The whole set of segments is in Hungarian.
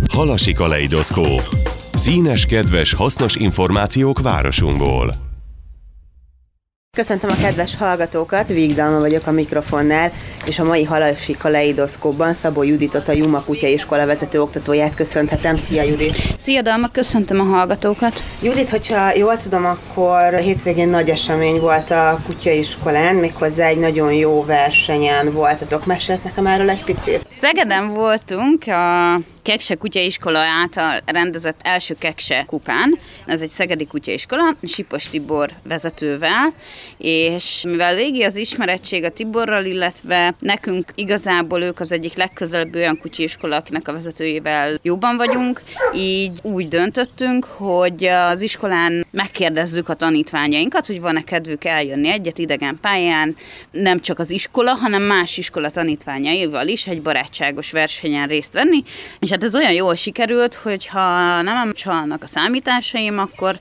Halasi kaleidoszkóp. Színes, kedves, hasznos információk városunkból. Köszöntöm a kedves hallgatókat, Víg Dalma vagyok a mikrofonnál, és a mai Halasi kaleidoszkópban Szabó Juditot, a Juma kutyaiskola vezető oktatóját köszönhetem. Szia, Judit! Szia, Dalma, köszöntöm a hallgatókat! Judit, hogyha jól tudom, akkor hétvégén nagy esemény volt a kutyaiskolán, méghozzá egy nagyon jó versenyen voltatok. Mesélsz nekem erről egy picit? Szegeden voltunk a Kekse kutyaiskola által rendezett első Kekse kupán. Ez egy szegedi kutyaiskola, Sipos Tibor vezetővel, és mivel régi az ismerettség a Tiborral, illetve nekünk igazából ők az egyik legközelebb olyan kutyaiskola, akinek a vezetőjével jóban vagyunk, így úgy döntöttünk, hogy az iskolán megkérdezzük a tanítványainkat, hogy van-e kedvük eljönni egyet idegen pályán, nem csak az iskola, hanem más iskola tanítványaival is egy barátságos versenyen részt venni, és hát ez olyan jól sikerült, hogy ha nem csalnak a számításaim, akkor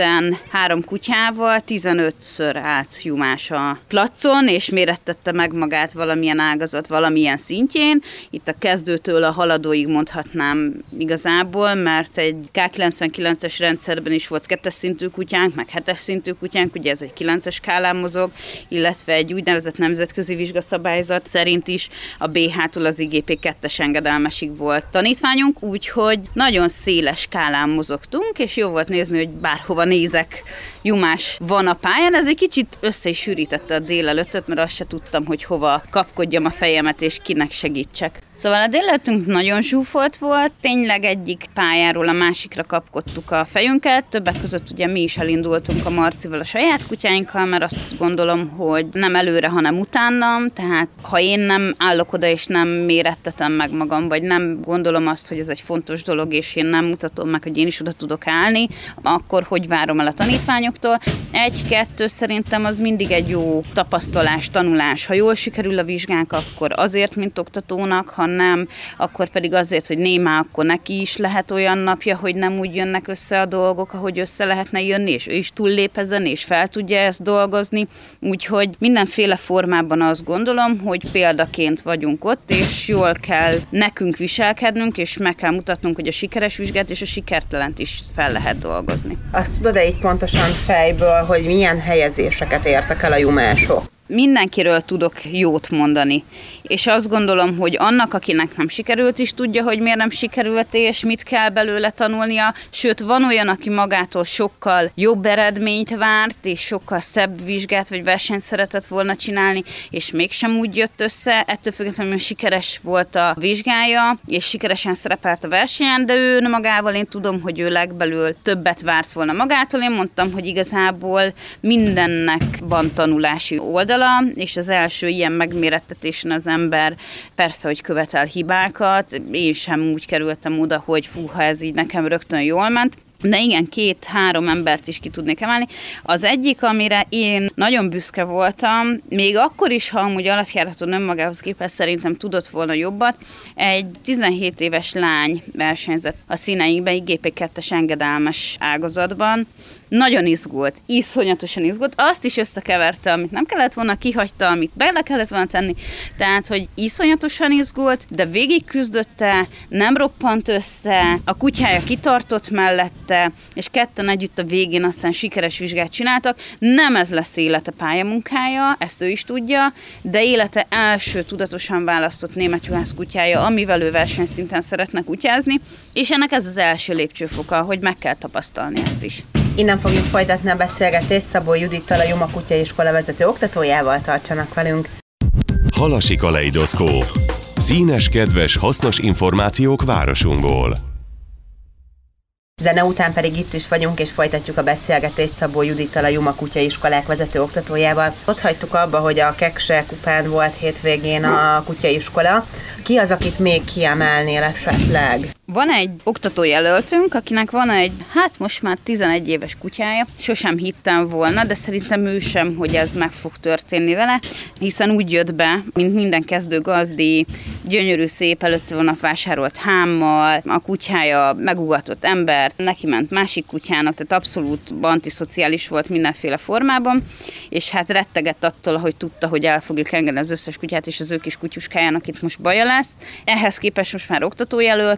13 kutyával 15-ször állt Jumás a placon, és mérettette meg magát valamilyen ágazat, valamilyen szintjén. Itt a kezdőtől a haladóig mondhatnám igazából, mert egy K99-es rendszerben is volt 2-es szintű kutyánk, meg 7-es szintű kutyánk, ugye ez egy 9-es skálán mozog, illetve egy úgynevezett nemzetközi vizsgaszabályzat szerint is a BH-tól az IGP 2-es engedelmesig volt tanítványunk, úgyhogy nagyon széles skálán mozogtunk, és jó volt nézni, hogy bárhova nézek, Jumás van a pályán. Ez egy kicsit össze is sűrítette a délelőttöt, mert azt se tudtam, hogy hova kapkodjam a fejemet, és kinek segítsek. Szóval a délelőttünk nagyon zsúfolt volt, tényleg egyik pályáról a másikra kapkodtuk a fejünket, többek között ugye mi is elindultunk a Marcival, a saját kutyáinkkal, mert azt gondolom, hogy nem előre, hanem utánam, tehát ha én nem állok oda és nem mérettetem meg magam, vagy nem gondolom azt, hogy ez egy fontos dolog, és én nem mutatom meg, hogy én is oda tudok állni, akkor hogy várom el a tanítványoktól? 1-2 szerintem az mindig egy jó tapasztalás, tanulás. Ha jól sikerül a vizsgánk, akkor azért, mint oktatónak, ha nem, akkor pedig azért, hogy némá, akkor neki is lehet olyan napja, hogy nem úgy jönnek össze a dolgok, ahogy össze lehetne jönni, és ő is túllép ezen, és fel tudja ezt dolgozni. Úgyhogy mindenféle formában azt gondolom, hogy példaként vagyunk ott, és jól kell nekünk viselkednünk, és meg kell mutatnunk, hogy a sikeres vizsgát és a sikertelent is fel lehet dolgozni. Azt tudod-e így pontosan fejből, hogy milyen helyezéseket értek el a jumások? Mindenkiről tudok jót mondani, és azt gondolom, hogy annak, akinek nem sikerült, is tudja, hogy miért nem sikerült, és mit kell belőle tanulnia, sőt, van olyan, aki magától sokkal jobb eredményt várt, és sokkal szebb vizsgát vagy versenyt szeretett volna csinálni, és mégsem úgy jött össze, ettől függetlenül sikeres volt a vizsgája, és sikeresen szerepelt a versenyen, de ő magával én tudom, hogy ő legbelül többet várt volna magától. Én mondtam, hogy igazából mindennek van tanulási oldala, és az első ilyen megmérettetésen az ember persze, hogy követel hibákat. Én sem úgy kerültem oda, hogy ha ez így nekem rögtön jól ment. De igen, 2-3 embert is ki tudnék emelni. Az egyik, amire én nagyon büszke voltam, még akkor is, ha amúgy alapjáraton önmagához képest szerintem tudott volna jobbat, egy 17 éves lány versenyzett a színeinkben, egy GP2-es engedelmes ágazatban. Nagyon izgult, iszonyatosan izgult, azt is összekeverte, amit nem kellett volna, kihagyta, amit bele kellett volna tenni, tehát, hogy iszonyatosan izgult, de végig küzdötte, nem roppant össze, a kutyája kitartott mellette, és ketten együtt a végén aztán sikeres vizsgát csináltak. Nem ez lesz élete pályamunkája, ezt ő is tudja, de élete első tudatosan választott német juhász kutyája, amivel ő versenyszinten szeretne kutyázni, és ennek ez az első lépcsőfoka, hogy meg kell tapasztalni ezt is. Innen fogjuk folytatni a beszélgetést Szabó Judittal, a Juma kutyaiskola vezető oktatójával. Tartsanak velünk! Halasi kaleidoszkóp. Színes, kedves, hasznos információk városunkból. Zene után pedig itt is vagyunk, és folytatjuk a beszélgetést Szabó Judittal, a Juma kutyaiskolák vezető oktatójával. Ott hagytuk abba, hogy a Kekse kupán volt hétvégén a kutyaiskola. Ki az, akit még kiemelnél esetleg? Van egy oktatójelöltünk, akinek van egy, most már 11 éves kutyája. Sosem hittem volna, de szerintem ő sem, hogy ez meg fog történni vele, hiszen úgy jött be, mint minden kezdő gazdi, gyönyörű, szép, előtte van vásárolt hámmal, a kutyája megugatott embert, neki ment másik kutyának, tehát abszolút antiszociális volt mindenféle formában, és hát rettegett attól, hogy tudta, hogy el fogjuk engedni az összes kutyát, és az ő kis kutyuskájának itt most baja lesz. Ehhez képest most már oktatójelöltünk,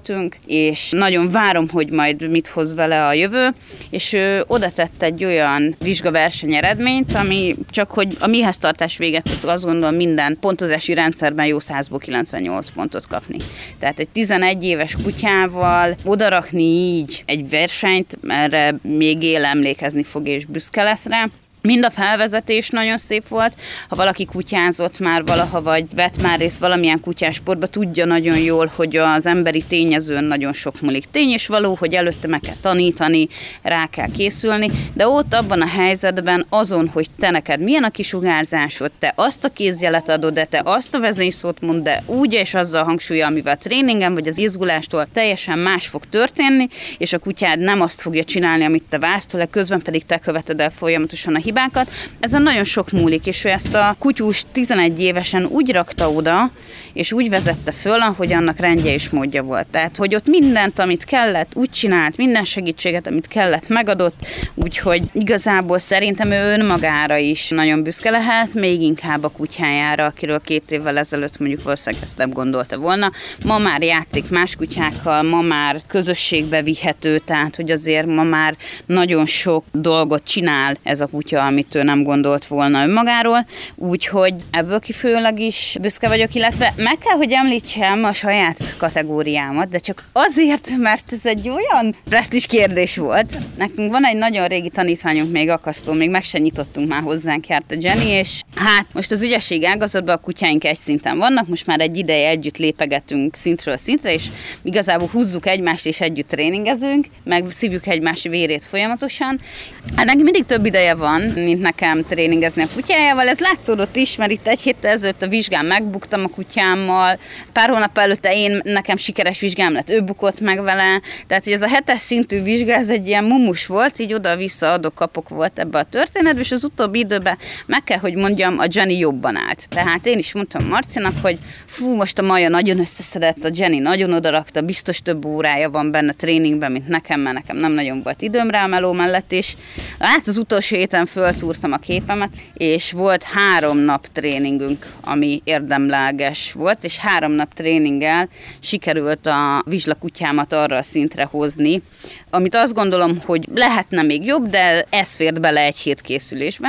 és nagyon várom, hogy majd mit hoz vele a jövő, és ő oda tett egy olyan vizsgaverseny eredményt, ami csak hogy a mihez tartás véget, azt gondolom minden pontozási rendszerben jó 100-ból 98 pontot kapni. Tehát egy 11 éves kutyával odarakni így egy versenyt, erre még él emlékezni fog és büszke lesz rá. Mind a felvezetés nagyon szép volt. Ha valaki kutyázott már valaha, vagy vett már részt valamilyen kutyásportba, tudja nagyon jól, hogy az emberi tényezőn nagyon sok múlik. Tény és való, hogy előtte meg kell tanítani, rá kell készülni, de ott abban a helyzetben azon, hogy te neked milyen a kisugárzásod, te azt a kézjelet adod, de te azt a vezényszót mond, de úgy és azzal a hangsúlya, amivel a tréningen vagy az izgulástól teljesen más fog történni, és a kutyád nem azt fogja csinálni, amit te vársz tőle, közben pedig te követed el folyamatosan a hibákat. Ezen nagyon sok múlik, és ő ezt a kutyus 11 évesen úgy rakta oda, és úgy vezette föl, ahogy annak rendje és módja volt. Tehát, hogy ott mindent, amit kellett, úgy csinált, minden segítséget, amit kellett, megadott, úgyhogy igazából szerintem ő önmagára is nagyon büszke lehet, még inkább a kutyájára, akiről 2 évvel ezelőtt mondjuk valószínűleg ezt nem gondolta volna. Ma már játszik más kutyákkal, ma már közösségbe vihető, tehát, hogy azért ma már nagyon sok dolgot csinál ez a kutya, amit ő nem gondolt volna önmagáról, úgyhogy ebből kifolyólag is büszke vagyok, illetve meg kell, hogy említsem a saját kategóriámat, de csak azért, mert ez egy olyan presztízs kérdés volt. Nekünk van egy nagyon régi tanítványunk, még akasztó, még meg se nyitottunk, már hozzánk járt a Jenny, és hát most az ügyesség ágazatban a kutyáink egy szinten vannak, most már egy ideje együtt lépegetünk szintről szintre, és igazából húzzuk egymást, és együtt tréningezünk, meg szívjuk egymás vérét folyamatosan. Hát neki mindig több ideje van, mint nekem tréningezni a kutyájával. Ez látszódott is, mert itt 1 héttel ezelőtt a vizsgán megbuktam a kutyámmal, pár hónap előtte nekem sikeres vizsgám lett, ő bukott meg vele, tehát hogy ez a 7-es szintű vizsga, ez egy ilyen mumus volt, így oda-vissza adok-kapok volt ebbe a történetbe, és az utóbbi időben meg kell, hogy mondjam, a Jenny jobban állt. Tehát én is mondtam Marcinak, hogy most a Maja nagyon összeszedett, a Jenny nagyon odarakta, biztos több órája van benne tréningben, mint nekem, mert nekem nem nagyon volt időm rá a meló mellett, és hát az utolsó héten föltúrtam a képemet, és volt 3 nap tréningünk, ami érdemleges volt, és 3 nap tréninggel sikerült a vizslakutyámat arra a szintre hozni, amit azt gondolom, hogy lehetne még jobb, de ez fért bele 1 hét készülésbe.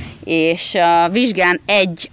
És a vizsgán 1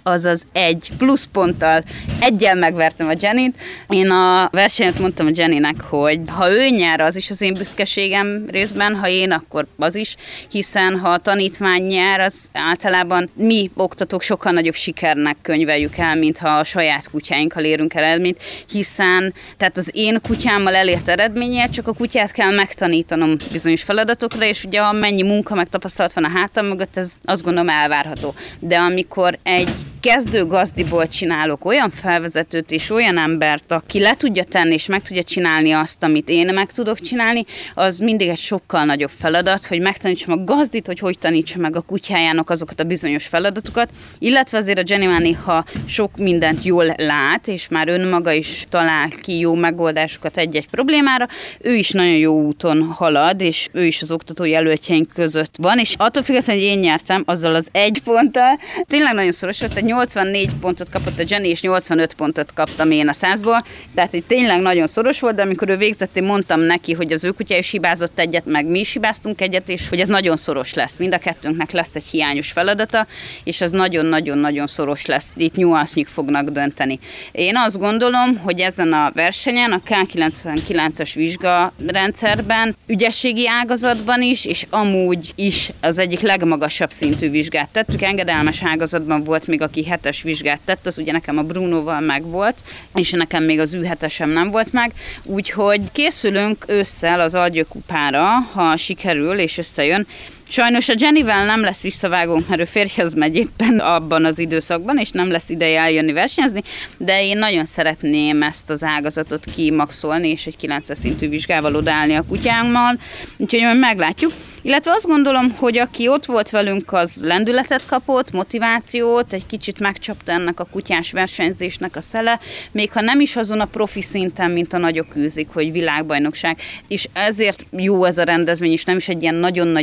pluszponttal 1-jel megvertem a Jennyt. Én a versenyt mondtam a Jennynek, hogy ha ő nyer, az is az én büszkeségem részben, ha én, akkor az is, hiszen ha a tanítvány nyer, az általában mi oktatók sokkal nagyobb sikernek könyveljük el, mint ha a saját kutyáinkkal érünk el eredményt, hiszen tehát az én kutyámmal elért eredménye, csak a kutyát kell megtanítanom bizonyos feladatokra, és ugye amennyi munka meg tapasztalat van a hátam mögött, ez azt gondolom elvárható. De amikor egy kezdő gazdiból csinálok olyan felvezetőt és olyan embert, aki le tudja tenni és meg tudja csinálni azt, amit én meg tudok csinálni, az mindig egy sokkal nagyobb feladat, hogy megtanítsam a gazdit, hogy tanítsa meg a kutyájának azokat a bizonyos feladatokat, illetve azért a Jenny már néha sok mindent jól lát, és már önmaga is talál ki jó megoldásokat egy-egy problémára, ő is nagyon jó úton halad, és ő is az oktató jelöltjeink között van, és attól függetlenül, hogy én nyertem, azzal az 1 ponttal, tényleg nagyon szoros volt, egy 84 pontot kapott a Jenny, és 85 pontot kaptam én a 100-ból, tehát hogy tényleg nagyon szoros volt, de amikor ő végzett, én mondtam neki, hogy az ő kutyája is hibázott egyet, meg mi is hibáztunk egyet, és hogy ez nagyon szoros lesz. Mind a kettőnknek lesz egy hiányos feladata, és az nagyon-nagyon-nagyon szoros lesz. Itt nyuansznyik fognak dönteni. Én azt gondolom, hogy ezen a versenyen, a K99-es vizsgarendszerben, ügyességi ágazatban is, és amúgy is az egyik legmagasabb szintű vizsgát tettük. Engedelmes ágazatban volt még, aki 7-es vizsgát tett, az ugye nekem a Brunoval meg volt, és nekem még az Ü7-esem nem volt meg, úgyhogy készülünk ősszel az Algyő kupára, ha sikerül és összejön. Sajnos a Jennyvel nem lesz visszavágónk, mert ő férjhez megy éppen abban az időszakban, és nem lesz ideje eljönni versenyezni, de én nagyon szeretném ezt az ágazatot kimaxolni, és egy 9-es szintű vizsgával odaállni a kutyámmal, úgyhogy majd meglátjuk. Illetve azt gondolom, hogy aki ott volt velünk, az lendületet kapott, motivációt, egy kicsit megcsapta ennek a kutyás versenyzésnek a szele, még ha nem is azon a profi szinten, mint a nagyok űzik, hogy világbajnokság, és ezért jó ez a rendezvény, és nem is egy ilyen nagyon nagy rendezvény,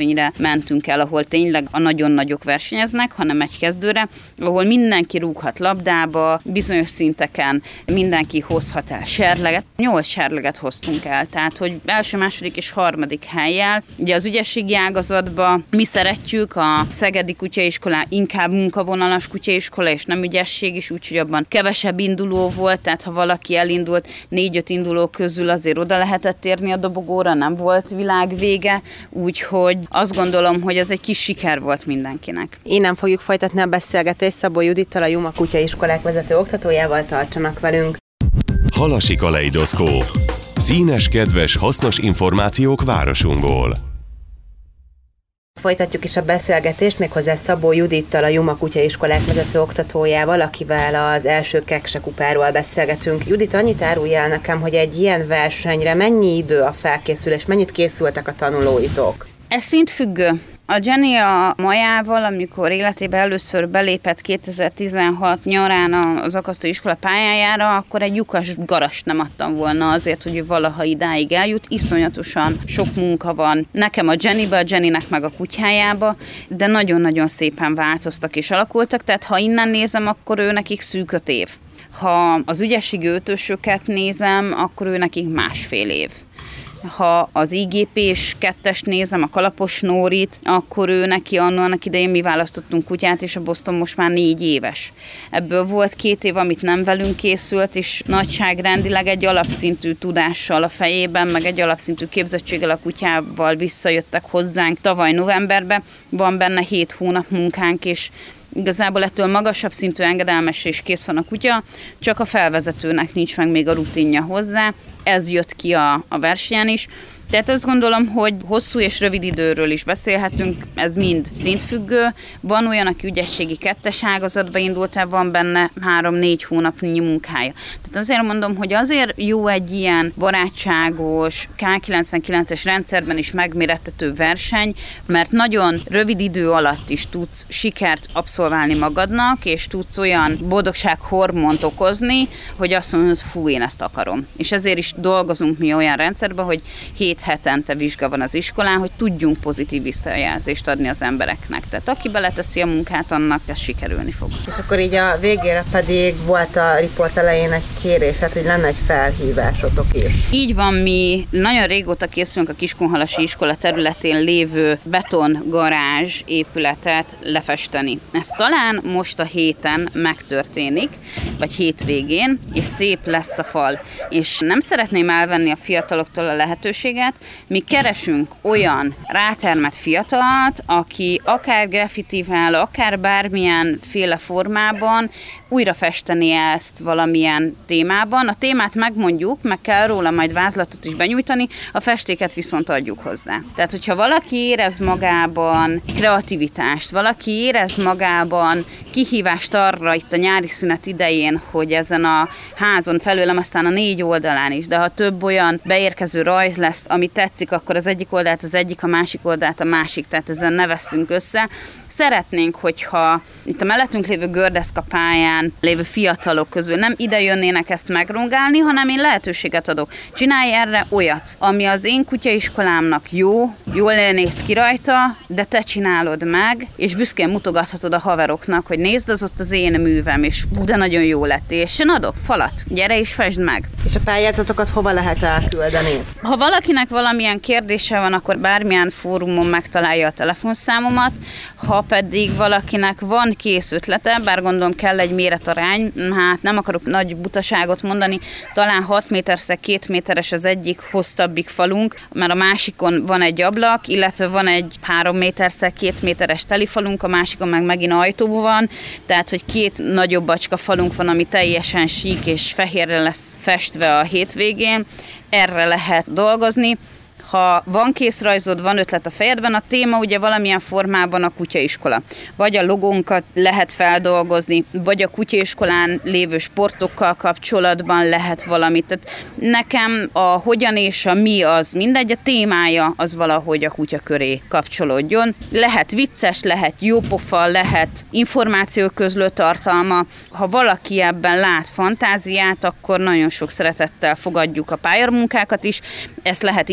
rendezvényre mentünk el, ahol tényleg a nagyon nagyok versenyeznek, hanem egy kezdőre, ahol mindenki rúghat labdába, bizonyos szinteken mindenki hozhat el serleget. 8 serleget hoztunk el, tehát hogy első, második és harmadik hellyel. Ugye az ügyességi ágazatban mi szeretjük, a Szegedi Kutyaiskolán inkább munkavonalas kutyaiskola, és nem ügyesség is, úgyhogy abban kevesebb induló volt, tehát ha valaki elindult, 4-5 induló közül azért oda lehetett érni a dobogóra, nem volt világvége, úgyhogy azt gondolom, hogy ez egy kis siker volt mindenkinek. Innen fogjuk folytatni a beszélgetést Szabó Judittal, a Juma Kutyaiskolák vezető oktatójával, tartsanak velünk. Halasi kaleidoszkóp. Színes, kedves, hasznos információk városunkból. Folytatjuk is a beszélgetést, méghozzá Szabó Judittal, a Juma Kutyaiskolák vezető oktatójával, akivel az első Kekse kupáról beszélgetünk. Judit, annyit árulj el nekem, hogy egy ilyen versenyre mennyi idő a felkészülés, mennyit készültek a tanulóitok? Ez szintfüggő. A Jenny a Majával, amikor életébe először belépett 2016 nyarán az akasztóiskola pályájára, akkor egy lyukas garast nem adtam volna azért, hogy ő valaha idáig eljut. Iszonyatosan sok munka van nekem a Jennybe, a Jennynek meg a kutyájába, de nagyon-nagyon szépen változtak és alakultak, tehát ha innen nézem, akkor ő nekik szűk 5 év. Ha az ügyességi ötösöket nézem, akkor ő nekik 1,5 év. Ha az IGP-s 2-est nézem, a Kalapos Nórit, akkor ő neki annak idején mi választottunk kutyát, és a Boston most már 4 éves. Ebből volt 2 év, amit nem velünk készült, és nagyságrendileg egy alapszintű tudással a fejében, meg egy alapszintű képzettséggel a kutyával visszajöttek hozzánk tavaly novemberben. Van benne 7 hónap munkánk, és igazából ettől magasabb szintű engedelmes és kész van a kutya, csak a felvezetőnek nincs meg még a rutinja hozzá. Ez jött ki a versenyen is. Tehát azt gondolom, hogy hosszú és rövid időről is beszélhetünk, ez mind szintfüggő. Van olyan, aki ügyességi 2-es ágazatba indult el, van benne 3-4 hónapnyi munkája. Tehát azért mondom, hogy azért jó egy ilyen barátságos, K99-es rendszerben is megmérettető verseny, mert nagyon rövid idő alatt is tudsz sikert abszolválni magadnak, és tudsz olyan boldogsághormont okozni, hogy azt mondod, hogy fú, én ezt akarom. És ezért is dolgozunk mi olyan rendszerben, hogy 7 hetente vizsga van az iskolán, hogy tudjunk pozitív visszajelzést adni az embereknek. Tehát aki beleteszi a munkát, annak ez sikerülni fog. És akkor így a végére pedig volt a riport elején egy kérés, hát, hogy lenne egy felhívásotok is. Így van, mi nagyon régóta készülünk a Kiskunhalasi iskola területén lévő betongarázs épületet lefesteni. Ez talán most a héten megtörténik, vagy hétvégén, és szép lesz a fal. És nem szeretném elvenni a fiataloktól a lehetőséget. Mi keresünk olyan rátermett fiatalt, aki akár graffitivel, akár bármilyen féle formában újra festeni ezt valamilyen témában. A témát megmondjuk, meg kell róla majd vázlatot is benyújtani, a festéket viszont adjuk hozzá. Tehát, hogyha valaki érez magában kreativitást, valaki érez magában kihívást arra itt a nyári szünet idején, hogy ezen a házon felőlem aztán a 4 oldalán is, de ha több olyan beérkező rajz lesz, ami tetszik, akkor az egyik oldalt az egyik, a másik oldalt a másik, tehát ezen ne vesszünk össze. Szeretnénk, hogyha itt a mellettünk lévő gördeszka pályán lévő fiatalok közül nem ide jönnének ezt megrongálni, hanem én lehetőséget adok. Csinálj erre olyat, ami az én kutyaiskolámnak jó, jól néz ki rajta, de te csinálod meg, és büszkén mutogathatod a haveroknak, hogy nézd, az ott az én művem, és de nagyon jó lett, és én adok falat, gyere és fesd meg. És a pályázatokat hova lehet elküldeni? Ha valakinek valamilyen kérdése van, akkor bármilyen fórumon megtalálja a telefonszámomat, ha pedig valakinek van kész ötlete, bár gondolom kell egy méretarány, hát nem akarok nagy butaságot mondani, talán 6 méterszer 2 méteres az egyik hosszabbik falunk, mert a másikon van egy ablak, illetve van egy 3 méterszer 2 méteres telifalunk, a másikon meg megint ajtó van, tehát hogy 2 nagyobb bacska falunk van, ami teljesen sík és fehérre lesz festve a hétvégén, erre lehet dolgozni. Ha van készrajzod, van ötlet a fejedben, a téma ugye valamilyen formában a kutyaiskola. Vagy a logónkat lehet feldolgozni, vagy a kutyaiskolán lévő sportokkal kapcsolatban lehet valamit. Tehát nekem a hogyan és a mi az mindegy, a témája az valahogy a kutya köré kapcsolódjon. Lehet vicces, lehet jópofa, lehet információközlő tartalma. Ha valaki ebben lát fantáziát, akkor nagyon sok szeretettel fogadjuk a pályamunkákat is. Ezt lehet e-mailben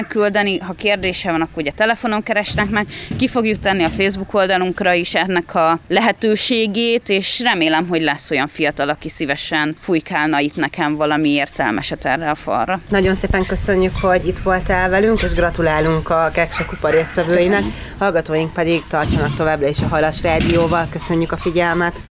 küldeni, ha kérdése van, akkor ugye telefonon keresnek meg, ki fogjuk tenni a Facebook oldalunkra is ennek a lehetőségét, és remélem, hogy lesz olyan fiatal, aki szívesen fújkálna itt nekem valami értelmeset erre a falra. Nagyon szépen köszönjük, hogy itt voltál velünk, és gratulálunk a Kekse Kupa résztvevőinek. Hallgatóink pedig tartsanak továbbra is a Halas Rádióval. Köszönjük a figyelmet!